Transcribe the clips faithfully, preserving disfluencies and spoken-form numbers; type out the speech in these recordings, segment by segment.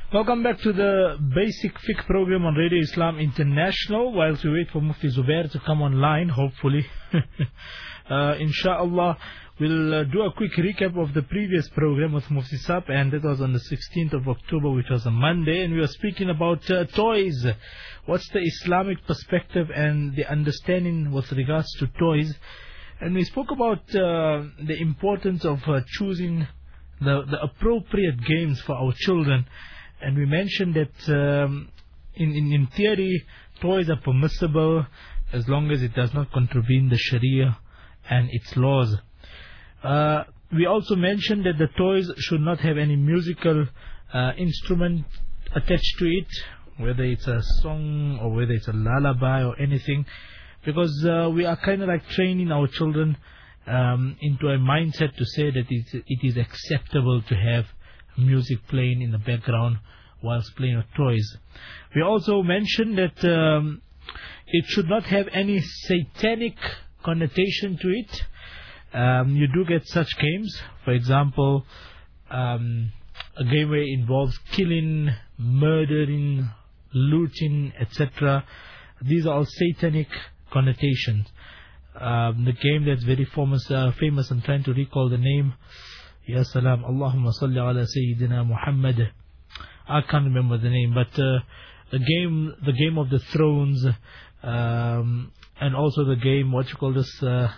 Welcome back to the Basic Fiqh program on Radio Islam International. Whilst we wait for Mufti Zubair to come online, hopefully, uh, inshallah, we'll uh, do a quick recap of the previous program with Mufti Saab, and that was on the sixteenth of October, which was a Monday, and we were speaking about uh, toys. What's the Islamic perspective and the understanding with regards to toys? And we spoke about uh, the importance of uh, choosing the, the appropriate games for our children. And we mentioned that um, in, in, in theory, toys are permissible as long as it does not contravene the Sharia and its laws. Uh, we also mentioned that the toys should not have any musical uh, instrument attached to it, whether it's a song or whether it's a lullaby or anything, because uh, we are kind of like training our children um, into a mindset to say that it's, it is acceptable to have music playing in the background whilst playing with toys. We also mentioned that um, it should not have any satanic connotation to it. Um, you do get such games, for example, um, a game where it involves killing, murdering, looting, et cetera. These are all satanic connotations. Um, the game that's very famous, uh, famous, I'm trying to recall the name. Ya salam, Allahumma salli ala Sayyidina Muhammad. I can't remember the name, but uh, the game, the Game of the Thrones, um, and also the game, what you call this, uh,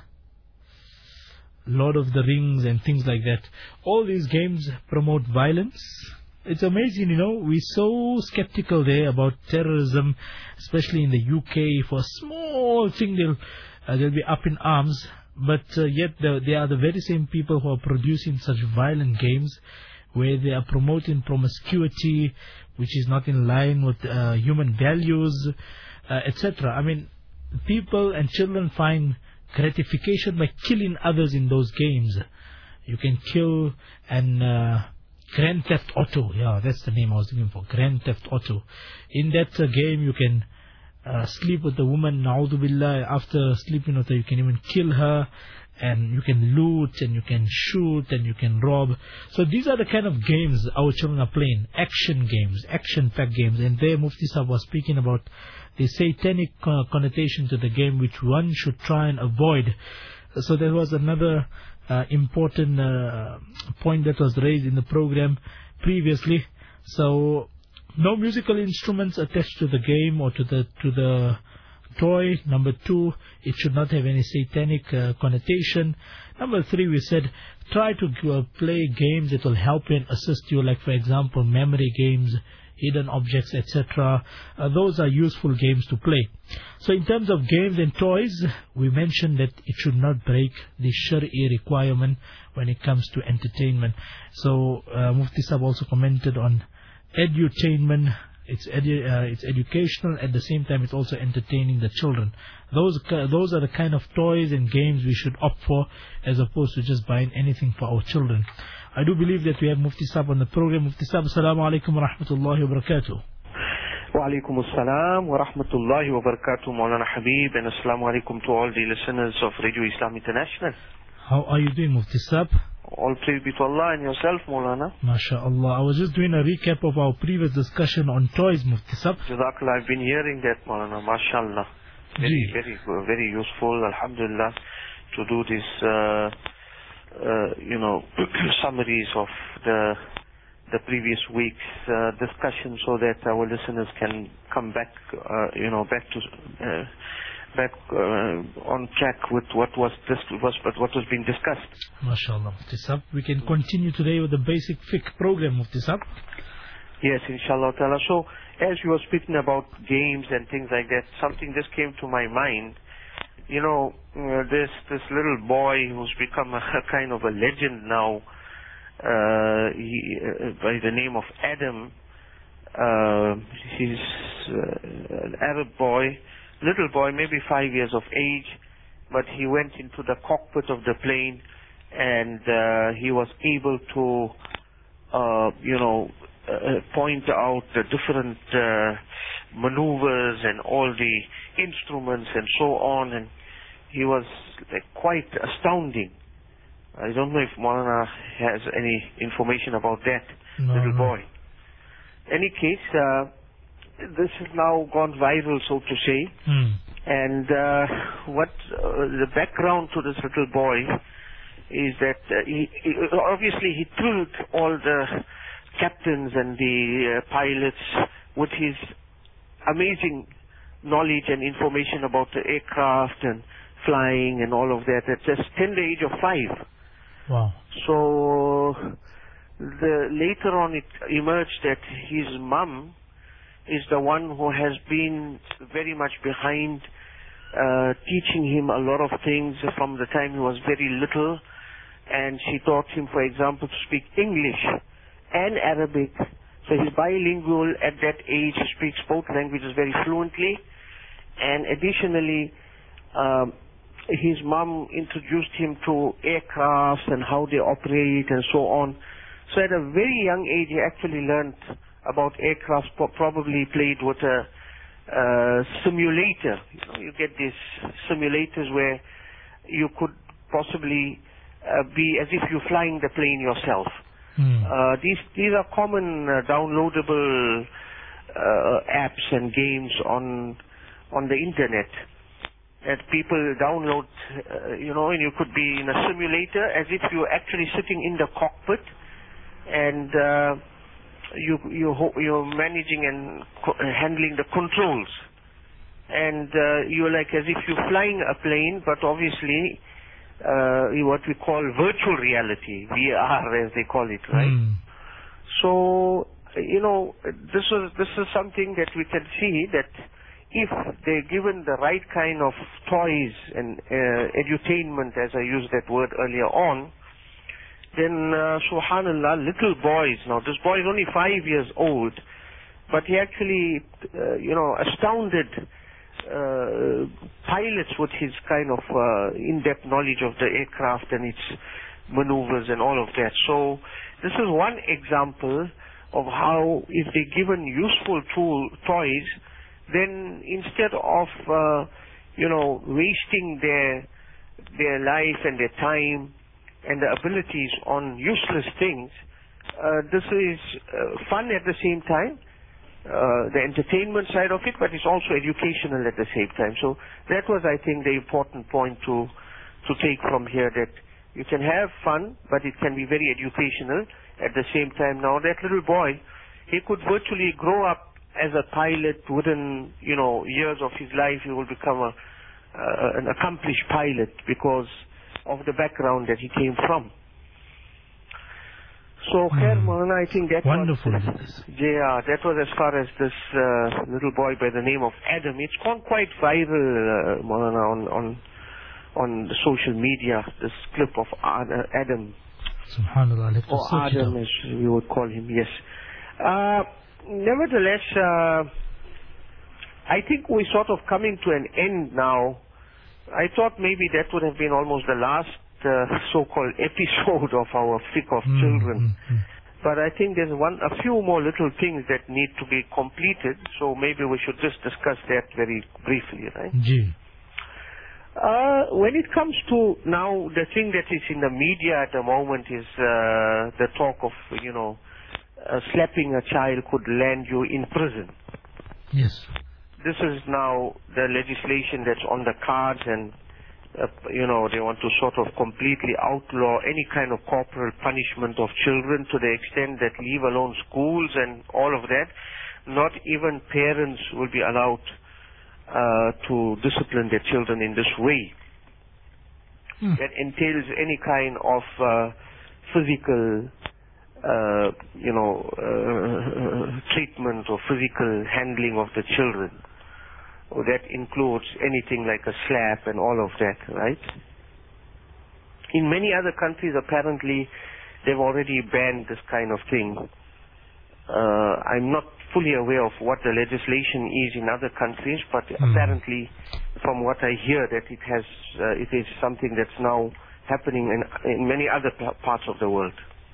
Lord of the Rings and things like that. All these games promote violence. It's amazing, you know, we're so skeptical there about terrorism, especially in the U K. For a small thing, they'll, uh, they'll be up in arms. But uh, yet the, they are the very same people who are producing such violent games where they are promoting promiscuity, which is not in line with uh, human values, uh, et cetera. I mean, people and children find gratification by killing others in those games. You can kill and uh, Grand Theft Auto, yeah, that's the name I was looking for, Grand Theft Auto. In that uh, game, you can Uh, sleep with the woman, na'udhu billah. After sleeping with her, you can even kill her, and you can loot, and you can shoot, and you can rob. So these are the kind of games our children are playing, action games, action-packed games. And there Mufti Sahib was speaking about the satanic uh, connotation to the game, which one should try and avoid. So there was another uh, important uh, point that was raised in the program previously. So no musical instruments attached to the game or to the to the toy. Number two, it should not have any satanic uh, connotation. Number three, we said try to uh, play games that will help you and assist you, like for example memory games, hidden objects, et cetera. Uh, those are useful games to play. So in terms of games and toys, we mentioned that it should not break the Shari'i requirement when it comes to entertainment. So uh, Mufti Sahib also commented on edutainment. It's edu uh, it's educational, at the same time it's also entertaining the children. Those those are the kind of toys and games we should opt for, as opposed to just buying anything for our children. I do believe that we have Mufti Saab on the program. Mufti Saab, assalamu alaikum wa rahmatullahi wa barakatuh. Wa alaikum assalam wa rahmatullahi wa barakatuh, Maulana Habib, and assalamu alaikum to all the listeners of Radio Islam International. How are you doing, Mufti Saab? All praise be to Allah and yourself, Maulana. MashaAllah. I was just doing a recap of our previous discussion on toys, Mufti Saab. Jazakallah, I've been hearing that, Maulana. MashaAllah. Very, very, very useful, alhamdulillah, to do this, uh, uh, you know, summaries of the the previous week's uh, discussion, so that our listeners can come back, uh, you know, back to... Uh, back uh, on track with what was this was what was being discussed. MashaAllah, Mufti Saab. We can continue today with the Basic Fiqh program, Mufti Saab. Yes, inshallah ta'ala. So, as you were speaking about games and things like that, something just came to my mind. You know, uh, this this little boy who's become a, a kind of a legend now, uh, he, uh, by the name of Adam. Uh, he's uh, an Arab boy, little boy, maybe five years of age, but he went into the cockpit of the plane, and uh, he was able to, uh, you know, uh, point out the different uh, maneuvers and all the instruments and so on, and he was like, quite astounding. I don't know if Maulana has any information about that no, little no. boy. any case, uh, this has now gone viral, so to say. Mm. And uh, what uh, the background to this little boy is that uh, he, he obviously he thrilled all the captains and the uh, pilots with his amazing knowledge and information about the aircraft and flying and all of that at just tender age of five. Wow. So the later on it emerged that his mum is the one who has been very much behind uh, teaching him a lot of things from the time he was very little, and she taught him, for example, to speak English and Arabic. So he's bilingual at that age. He speaks both languages very fluently, and additionally um, his mum introduced him to aircrafts and how they operate and so on. So at a very young age he actually learned about aircraft, probably played with a uh, simulator. You know, you get these simulators where you could possibly uh, be as if you're flying the plane yourself. Mm. Uh, these these are common uh, downloadable uh, apps and games on on the internet that people download. Uh, you know, and you could be in a simulator as if you're actually sitting in the cockpit, and uh, you you you're managing and co- handling the controls, and uh, you're like as if you're flying a plane, but obviously uh, what we call virtual reality, V R as they call it, right? Mm. So you know, this is this is something that we can see that if they're given the right kind of toys and uh, edutainment, as I used that word earlier on, then uh, subhanallah, little boys, now this boy is only five years old, but he actually, uh, you know, astounded uh, pilots with his kind of uh, in-depth knowledge of the aircraft and its maneuvers and all of that. So this is one example of how if they're given useful tool, toys, then instead of, uh, you know, wasting their, their life and their time and the abilities on useless things, uh, this is uh, fun at the same time, uh, the entertainment side of it, but it's also educational at the same time. So that was, I think, the important point to to take from here, that you can have fun, but it can be very educational at the same time. Now that little boy, he could virtually grow up as a pilot. Within, you know, years of his life, he will become a, uh, an accomplished pilot because of the background that he came from. So, Khair Maulana, I think that wonderful. was, yeah, that was as far as this uh, little boy by the name of Adam. It's gone quite viral, uh, Maulana, on, on, on the social media, this clip of Adam. Subhanallah, let's or Adam, as we would call him, yes. Uh, nevertheless, uh, I think we're sort of coming to an end now. I thought maybe that would have been almost the last uh, so-called episode of our Fiqh of mm, Children. Mm, mm. But I think there's one, a few more little things that need to be completed, so maybe we should just discuss that very briefly, right? Gee. Uh, when it comes to now, the thing that is in the media at the moment is uh, the talk of, you know, uh, slapping a child could land you in prison. Yes. This is now the legislation that's on the cards, and uh, you know, they want to sort of completely outlaw any kind of corporal punishment of children, to the extent that, leave alone schools and all of that, not even parents will be allowed uh, to discipline their children in this way. Hmm. That entails any kind of uh, physical uh, you know uh, treatment or physical handling of the children. Or that includes anything like a slap and all of that, right? In many other countries, apparently, they've already banned this kind of thing. Uh, I'm not fully aware of what the legislation is in other countries, but mm. apparently, from what I hear, that it has, uh, it is something that's now happening in, in many other p- parts of the world.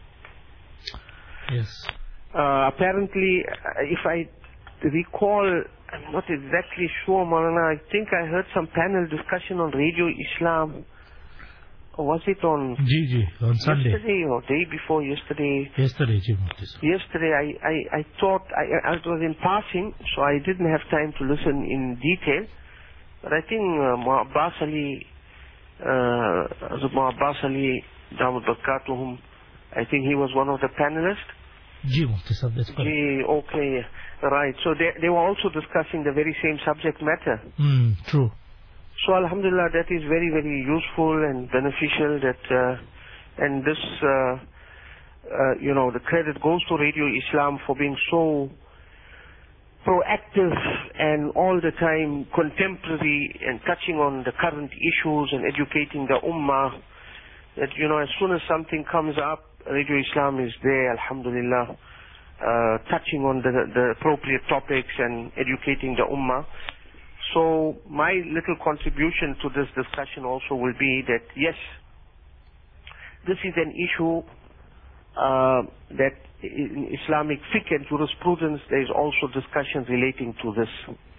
Yes. Uh, apparently, if I recall, I'm not exactly sure, Maulana. I think I heard some panel discussion on Radio Islam was it on G G, on Sunday. Yesterday or day before yesterday? Yesterday, Ji Mufti. Yesterday, I, I, I thought, I, I was in passing, so I didn't have time to listen in detail. But I think uh, Mu'abbas Ali, uh, Hazrat Mu'abbas Ali, Damat Barakatuhum, I think he was one of the panelists. Ji Mufti Sahib, that's correct. Gee, okay, right. So they, they were also discussing the very same subject matter. Mm, true. So Alhamdulillah, that is very, very useful and beneficial. That uh, and this, uh, uh, you know, the credit goes to Radio Islam for being so proactive and all the time contemporary and touching on the current issues and educating the ummah. That, you know, as soon as something comes up, Radio Islam is there, Alhamdulillah, uh, touching on the, the appropriate topics and educating the ummah. So my little contribution to this discussion also will be that, yes, this is an issue uh, that in Islamic fiqh and jurisprudence there is also discussions relating to this.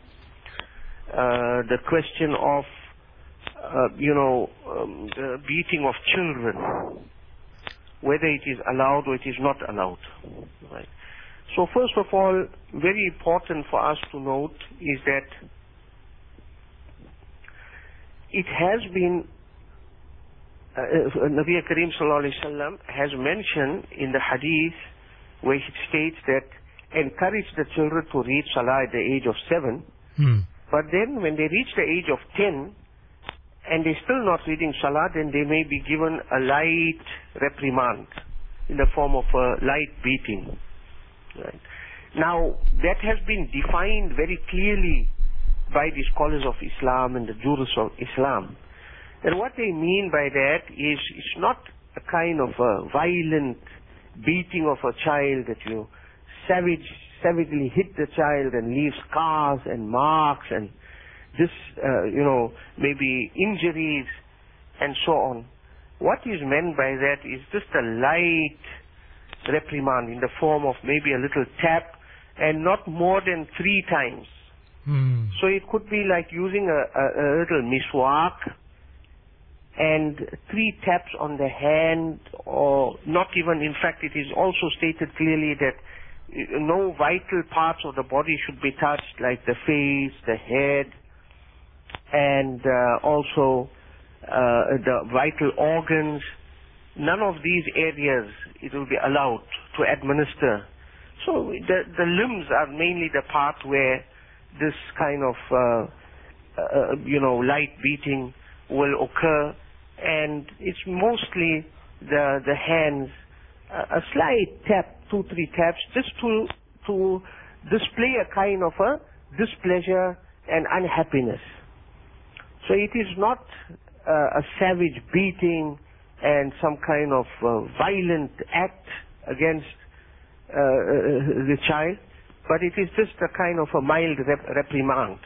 Uh, the question of, uh, you know, um, the beating of children, whether it is allowed or it is not allowed. Right. So first of all, very important for us to note is that it has been, uh, uh, Nabi Kareem Sallallahu Alaihi Wasallam has mentioned in the hadith where he states that encourage the children to read Salah at the age of seven, Hmm. but then when they reach the age of ten and they're still not reading Salah, then they may be given a light reprimand in the form of a light beating. Right. Now, that has been defined very clearly by the scholars of Islam and the jurists of Islam. And what they mean by that is it's not a kind of a violent beating of a child that you savage, savagely hit the child and leave scars and marks and this, uh, you know, maybe injuries and so on. What is meant by that is just a light reprimand in the form of maybe a little tap and not more than three times. Hmm. So it could be like using a, a, a little miswak and three taps on the hand, or not even, in fact it is also stated clearly that no vital parts of the body should be touched, like the face, the head, and uh, also uh, the vital organs. None of these areas it will be allowed to administer. So the, the limbs are mainly the part where this kind of, uh, uh, you know, light beating will occur, and it's mostly the the hands, uh, a slight tap, two, three taps, just to to display a kind of a displeasure and unhappiness. So it is not uh, a savage beating and some kind of uh, violent act against uh, the child, but it is just a kind of a mild rep- reprimand.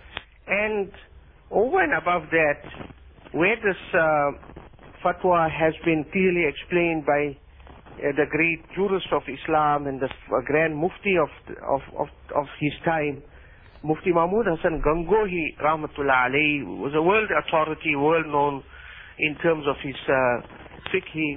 And over and above that, where this uh, fatwa has been clearly explained by uh, the great jurist of Islam and the uh, grand mufti of, of, of, of his time, Mufti Mahmud Hassan Gangohi Rahmatullah alayhi, was a world authority, world known in terms of his uh, fiqhi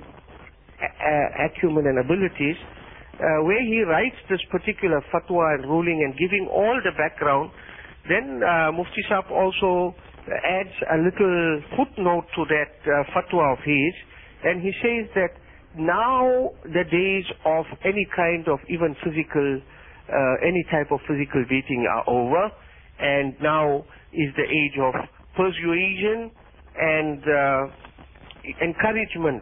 uh, acumen and abilities. Uh, where he writes this particular fatwa and ruling and giving all the background, then uh, Mufti Sahib also adds a little footnote to that uh, fatwa of his, and he says that now the days of any kind of even physical, uh, any type of physical beating are over, and now is the age of persuasion and uh, encouragement.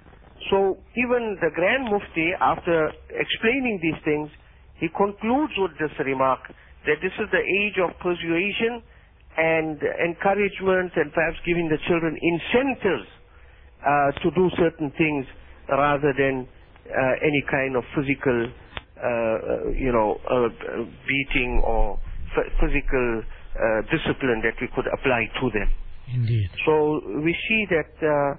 So even the Grand Mufti, after explaining these things, he concludes with this remark that this is the age of persuasion and encouragement and perhaps giving the children incentives uh, to do certain things rather than uh, any kind of physical, uh, you know, uh, beating or f- physical uh, discipline that we could apply to them. Indeed. So we see that uh,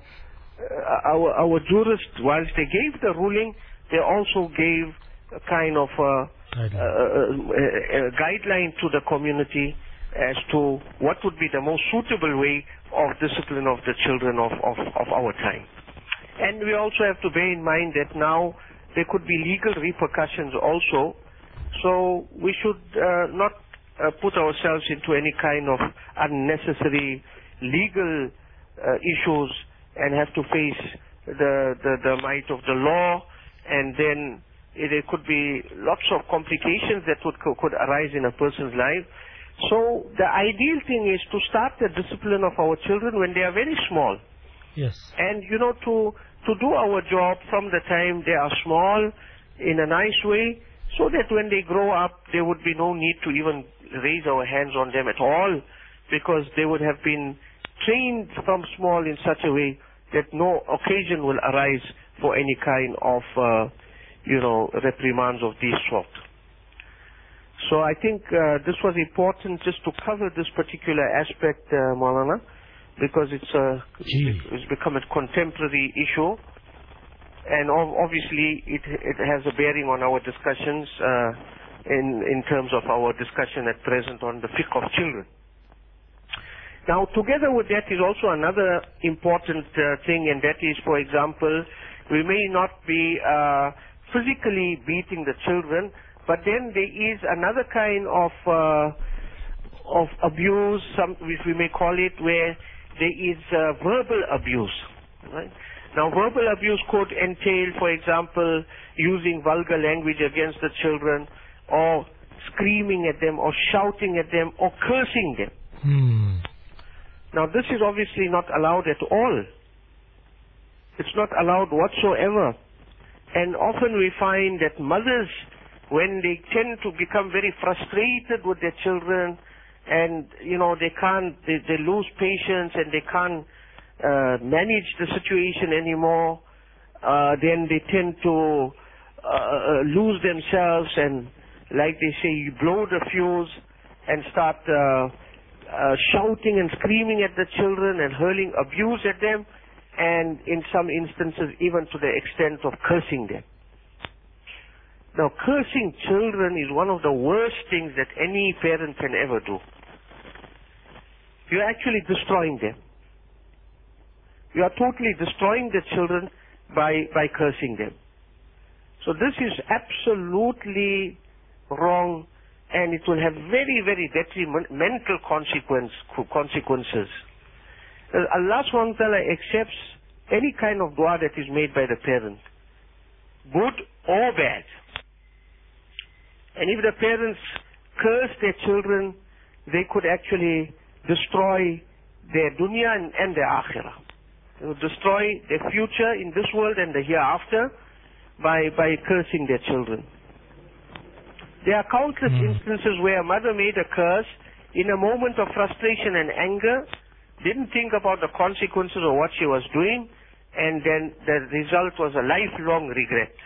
our our jurists, whilst they gave the ruling, they also gave a kind of a, Guideline. a, a, a guideline to the community as to what would be the most suitable way of discipline of the children of, of, of our time. And we also have to bear in mind that now there could be legal repercussions also, so we should uh, not uh, put ourselves into any kind of unnecessary legal uh, issues and have to face the, the, the might of the law, and then there could be lots of complications that would, could arise in a person's life. So the ideal thing is to start the discipline of our children when they are very small. Yes. And, you know, to, to do our job from the time they are small in a nice way, so that when they grow up, there would be no need to even raise our hands on them at all, because they would have been trained from small in such a way that no occasion will arise for any kind of, uh, you know, reprimands of this sort. So I think uh, this was important just to cover this particular aspect, uh, Maulana, because it's, a, it's become a contemporary issue, and obviously it, it has a bearing on our discussions uh, in, in terms of our discussion at present on the fiqh of children. Now, together with that is also another important uh, thing, and that is, for example, we may not be uh, physically beating the children, but then there is another kind of uh, of abuse, some, which we may call it, where there is uh, verbal abuse. Right? Now, verbal abuse could entail, for example, using vulgar language against the children, or screaming at them, or shouting at them, or cursing them. Hmm. Now, this is obviously not allowed at all. It's not allowed whatsoever. And often we find that mothers, when they tend to become very frustrated with their children, and, you know, they can't, they, they lose patience and they can't uh, manage the situation anymore, uh, then they tend to uh, lose themselves and, like they say, you blow the fuse and start uh, uh, shouting and screaming at the children and hurling abuse at them, and in some instances even to the extent of cursing them. Now, cursing children is one of the worst things that any parent can ever do. You're actually destroying them. You are totally destroying the children by, by cursing them. So this is absolutely wrong, and it will have very, very detrimental consequence, consequences. Allah subhanahu wa ta'ala accepts any kind of dua that is made by the parent, good or bad. And if the parents curse their children, they could actually destroy their dunya and, and their akhirah. They would destroy their future in this world and the hereafter by, by cursing their children. There are countless mm. instances where a mother made a curse in a moment of frustration and anger, didn't think about the consequences of what she was doing, and then the result was a lifelong regret.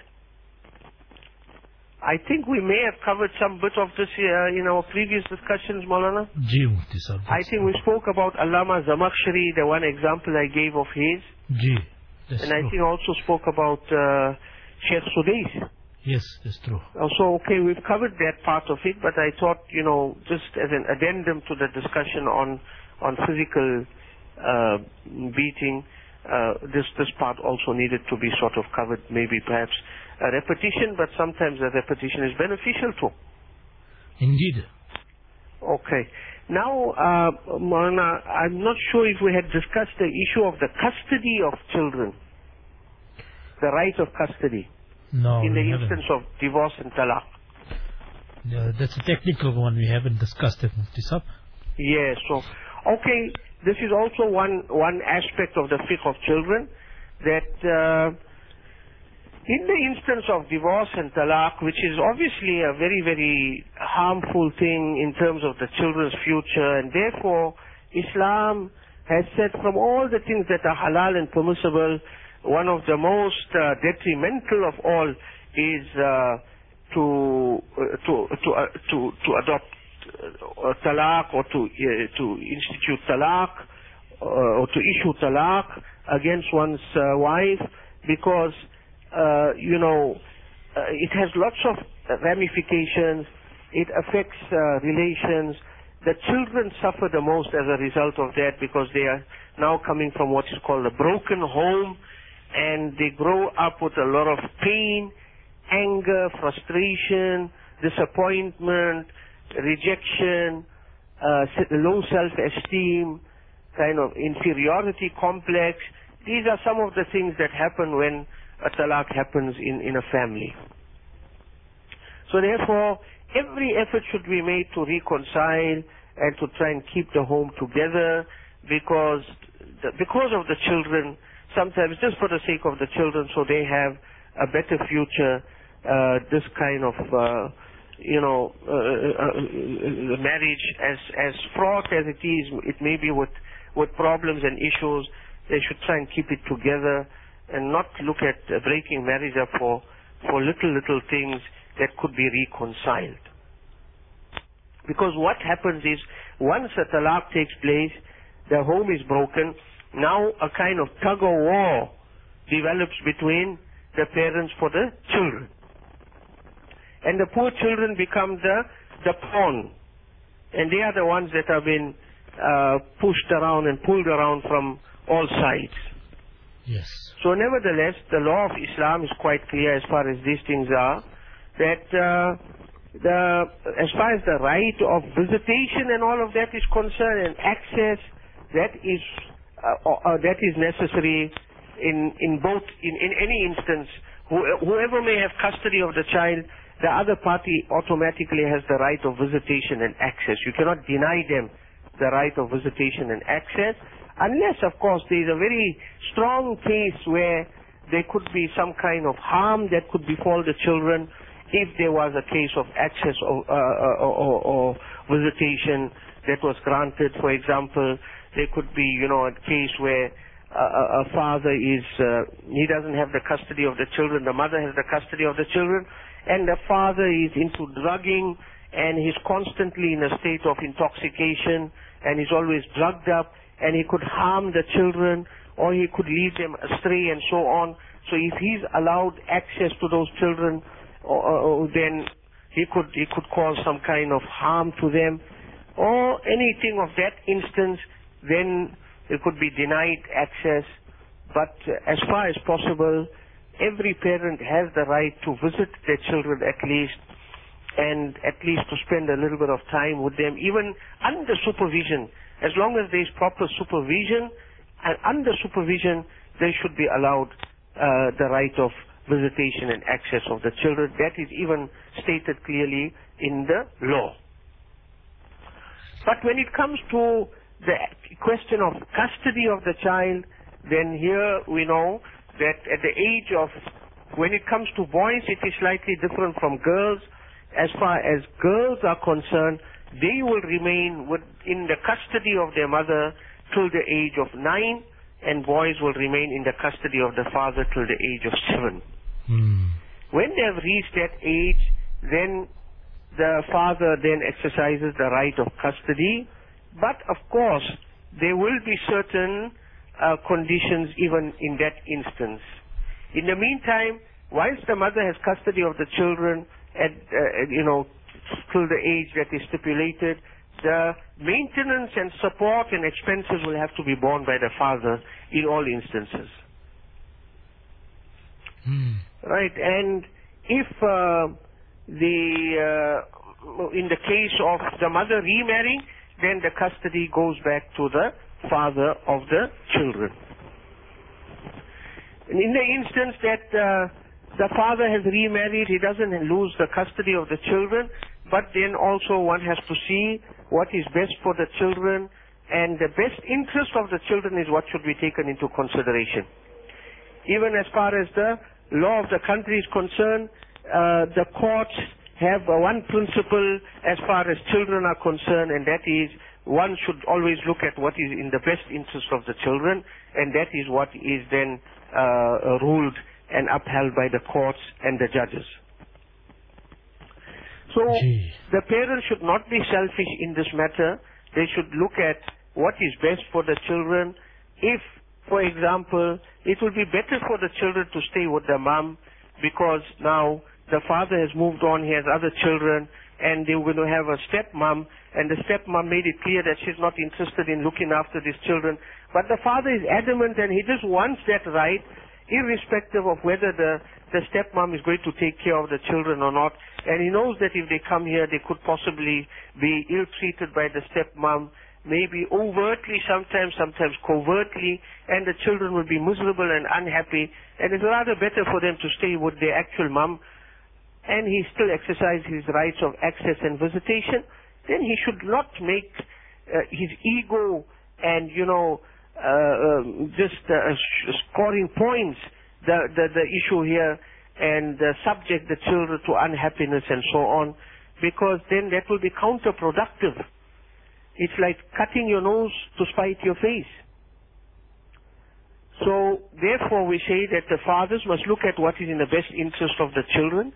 I think we may have covered some bit of this uh, in our previous discussions, Maulana. Ji, I think we spoke about Allama Zamakhshari, the one example I gave of his. Ji, and true. I think also spoke about uh, Sheikh Sudais. Yes, that's true. So, okay, we've covered that part of it, but I thought, you know, just as an addendum to the discussion on on physical uh, beating, uh, this this part also needed to be sort of covered, maybe perhaps a repetition, but sometimes a repetition is beneficial too. Indeed. Okay. Now, uh, Maulana, I'm not sure if we had discussed the issue of the custody of children, the right of custody. No, in the we instance haven't. of divorce and talaq. Yeah, that's a technical one. We haven't discussed it, Mufti Sahib. Yes. So, okay, this is also one one aspect of the fiqh of children, that uh, in the instance of divorce and talaq, which is obviously a very, very harmful thing in terms of the children's future, and therefore Islam has said from all the things that are halal and permissible, one of the most uh, detrimental of all is uh, to, uh, to to uh, to to adopt uh, talaq, or to uh, to institute talaq, uh, or to issue talaq against one's uh, wife, because uh, you know uh, it has lots of ramifications. It affects uh, relations. the children suffer the most as a result of that, because they are now coming from what is called a broken home, and they grow up with a lot of pain, anger, frustration, disappointment, rejection, uh, low self-esteem, kind of inferiority complex. These are some of the things that happen when a talaq happens in, in a family. So therefore, every effort should be made to reconcile and to try and keep the home together, because the, because of the children, sometimes just for the sake of the children, so they have a better future, uh, this kind of, uh, you know, uh, uh, uh, marriage, as, as fraught as it is, it may be with, with problems and issues, they should try and keep it together and not look at uh, breaking marriage up for, for little, little things that could be reconciled. Because what happens is, once a talaq takes place, the home is broken, now a kind of tug-of-war develops between the parents for the children. And the poor children become the, the pawn. And they are the ones that have been uh, pushed around and pulled around from all sides. Yes. So nevertheless, the law of Islam is quite clear as far as these things are, that uh, the, as far as the right of visitation and all of that is concerned, and access, that is uh, uh, that is necessary in in both in, in any instance. Who, whoever may have custody of the child, the other party automatically has the right of visitation and access. You cannot deny them the right of visitation and access, unless, of course, there is a very strong case where there could be some kind of harm that could befall the children. If there was a case of access or, uh, or, or, or visitation that was granted, for example, there could be, you know, a case where uh, a father is, uh, he doesn't have the custody of the children, the mother has the custody of the children, and the father is into drugging, and he's constantly in a state of intoxication, and he's always drugged up, and he could harm the children, or he could lead them astray, and so on. So if he's allowed access to those children, Or, or then he could he could cause some kind of harm to them, or anything of that instance, then it could be denied access. But uh, as far as possible, every parent has the right to visit their children at least, and at least to spend a little bit of time with them, even under supervision. As long as there is proper supervision, and under supervision, they should be allowed uh, the right of visitation and access of the children. That is even stated clearly in the law. But when it comes to the question of custody of the child, then here we know that at the age of, when it comes to boys, it is slightly different from girls. As far as girls are concerned, they will remain with, in the custody of their mother till the age of nine, and boys will remain in the custody of the father till the age of seven. Hmm. When they have reached that age, then the father then exercises the right of custody. But of course, there will be certain uh, conditions even in that instance. In the meantime, whilst the mother has custody of the children at, uh, you know, till the age that is stipulated, the maintenance and support and expenses will have to be borne by the father in all instances. Hmm. Right, and if uh, the uh, in the case of the mother remarrying, then the custody goes back to the father of the children. And in the instance that uh, the father has remarried, he doesn't lose the custody of the children, but then also one has to see what is best for the children, and the best interest of the children is what should be taken into consideration. Even as far as the law of the country is concerned, uh, the courts have uh, one principle as far as children are concerned, and that is one should always look at what is in the best interest of the children, and that is what is then uh, ruled and upheld by the courts and the judges. So Gee. the parents should not be selfish in this matter. They should look at what is best for the children. If, for example, it will be better for the children to stay with their mom, because now the father has moved on, he has other children, and they were going to have a stepmom, and the stepmom made it clear that she's not interested in looking after these children. But the father is adamant, and he just wants that right, irrespective of whether the, the stepmom is going to take care of the children or not. And he knows that if they come here, they could possibly be ill-treated by the stepmom, maybe overtly sometimes, sometimes covertly, and the children will be miserable and unhappy, and it's rather better for them to stay with their actual mom, and he still exercises his rights of access and visitation. Then he should not make uh, his ego and, you know, uh, um, just uh, scoring points the, the, the issue here, and uh, subject the children to unhappiness and so on, because then that will be counterproductive. It's like cutting your nose to spite your face. So, therefore we say that the fathers must look at what is in the best interest of the children,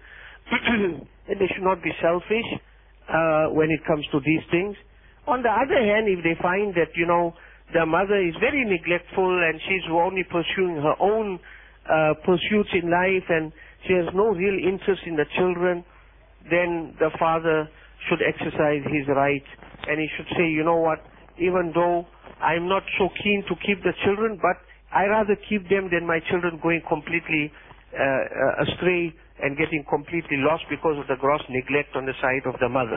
and they should not be selfish uh, when it comes to these things. On the other hand, if they find that, you know, the mother is very neglectful and she's only pursuing her own uh, pursuits in life and she has no real interest in the children, then the father should exercise his right, and he should say, you know what, even though I'm not so keen to keep the children, but I rather keep them than my children going completely uh, astray and getting completely lost because of the gross neglect on the side of the mother.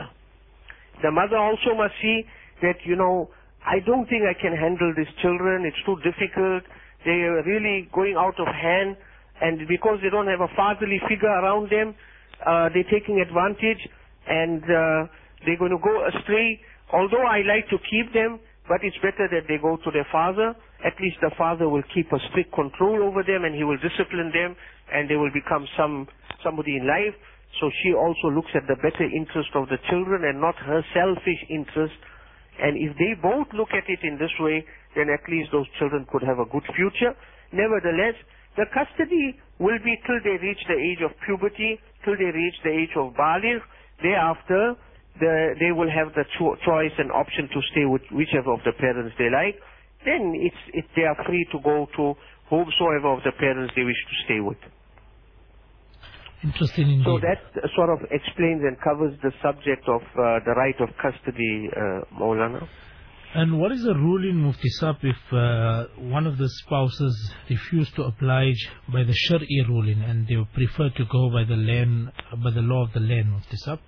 The mother also must see that, you know, I don't think I can handle these children, it's too difficult, they are really going out of hand, and because they don't have a fatherly figure around them, uh, they're taking advantage, and uh, they're going to go astray. Although I like to keep them, but it's better that they go to their father. At least the father will keep a strict control over them, and he will discipline them, and they will become some somebody in life. So she also looks at the better interest of the children and not her selfish interest. And if they both look at it in this way, then at least those children could have a good future. Nevertheless, the custody will be till they reach the age of puberty, till they reach the age of baligh. Thereafter, the, they will have the cho choice and option to stay with whichever of the parents they like. Then it's, it, they are free to go to whomsoever of the parents they wish to stay with. Interesting indeed. So that sort of explains and covers the subject of uh, the right of custody, uh, Maulana. And what is the ruling, Mufti Sahib, if uh, one of the spouses refuse to oblige by the Shari ruling and they prefer to go by the land, by the law of the land, Mufti Sahib?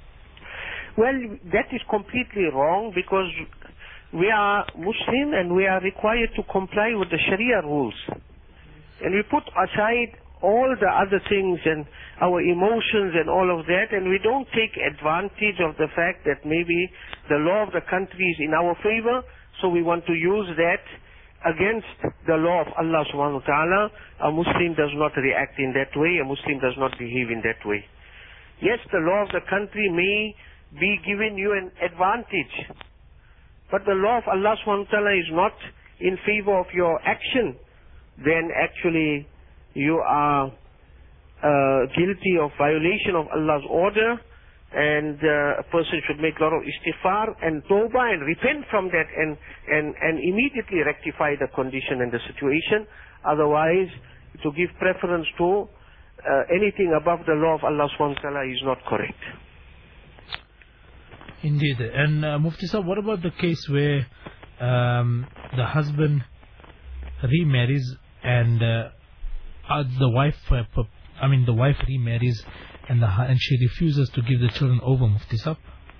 Well, that is completely wrong, because we are Muslim and we are required to comply with the Sharia rules. And we put aside all the other things and our emotions and all of that, and we don't take advantage of the fact that maybe the law of the country is in our favor, so we want to use that against the law of Allah subhanahu wa ta'ala. A Muslim does not react in that way, a Muslim does not behave in that way. Yes, the law of the country may be giving you an advantage, but the law of Allah subhanahu wa ta'ala is not in favor of your action. Then actually you are uh, guilty of violation of Allah's order, and uh, a person should make a lot of istighfar and tawbah and repent from that, and, and, and immediately rectify the condition and the situation. Otherwise, to give preference to uh, anything above the law of Allah subhanahu wa ta'ala is not correct. Indeed. And uh, Mufti Sahib, what about the case where um, the husband remarries and uh, uh, the wife, uh, I mean the wife remarries and the and she refuses to give the children over, Mufti Sahib?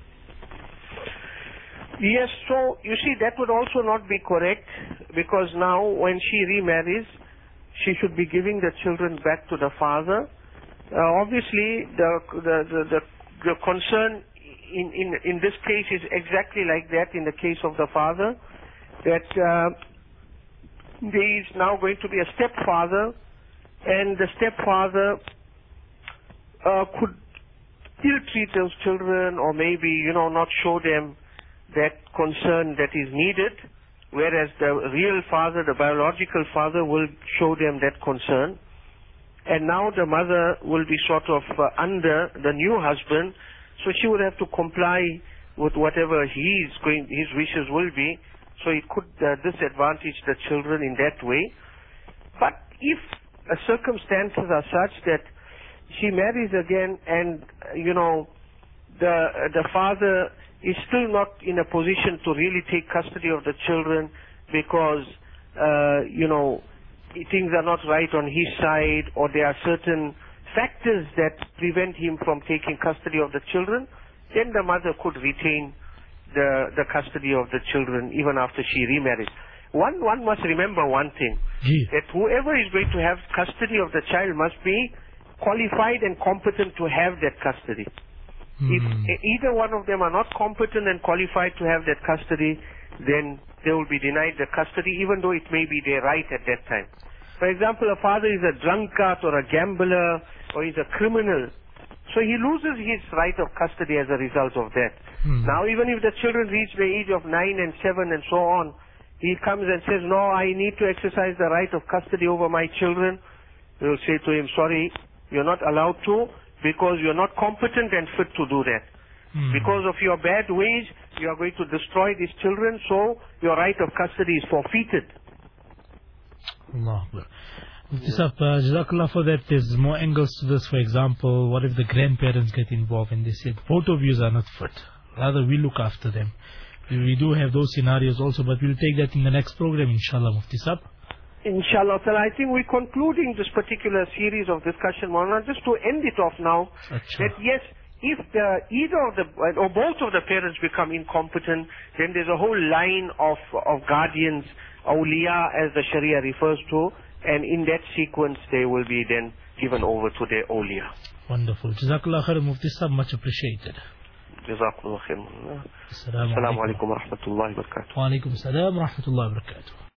Yes, so you see that would also not be correct, because now when she remarries, she should be giving the children back to the father. Uh, obviously, the the the, the, the concern In, in, in this case is exactly like that in the case of the father, that uh, there is now going to be a stepfather, and the stepfather uh, could ill-treat those children, or maybe, you know, not show them that concern that is needed, whereas the real father, the biological father, will show them that concern. And now the mother will be sort of uh, under the new husband, so she would have to comply with whatever his going, his wishes will be. So it could uh, disadvantage the children in that way. But if uh, circumstances are such that she marries again, and uh, you know the the father is still not in a position to really take custody of the children because, uh, you know, things are not right on his side, or there are certain factors that prevent him from taking custody of the children, then the mother could retain the the custody of the children even after she remarries. One one must remember one thing, Gee. that whoever is going to have custody of the child must be qualified and competent to have that custody. If either one of them are not competent and qualified to have that custody, then they will be denied the custody, even though it may be their right at that time. For example, a father is a drunkard or a gambler or is a criminal, so he loses his right of custody as a result of that. Hmm. Now, even if the children reach the age of nine and seven and so on, he comes and says, no, I need to exercise the right of custody over my children. We will say to him, sorry, you're not allowed to, because you're not competent and fit to do that. Hmm. Because of your bad ways, you are going to destroy these children, so your right of custody is forfeited. Allah Akbar. Mufti Sahab, uh, Jazakallah for that. There's more angles to this. For example, what if the grandparents get involved and they said, both of you are not fit, rather we look after them. We do have those scenarios also, but we'll take that in the next program, inshallah, Mufti Sahab. Inshallah, I think we're concluding this particular series of discussion, Maulana, just to end it off now, Achha. that yes, if the, either of the, or both of the parents become incompetent, then there's a whole line of, of guardians, awliya as the Sharia refers to, and in that sequence they will be then given over to their awliya. Wonderful. Jazakallah khair, Mufti Sahab, much appreciated. Jazakallah khair. Assalamu Assalamu alaikum wa rahmatullahi wa barakatuh. Wa alaikum assalam wa rahmatullahi wa barakatuh.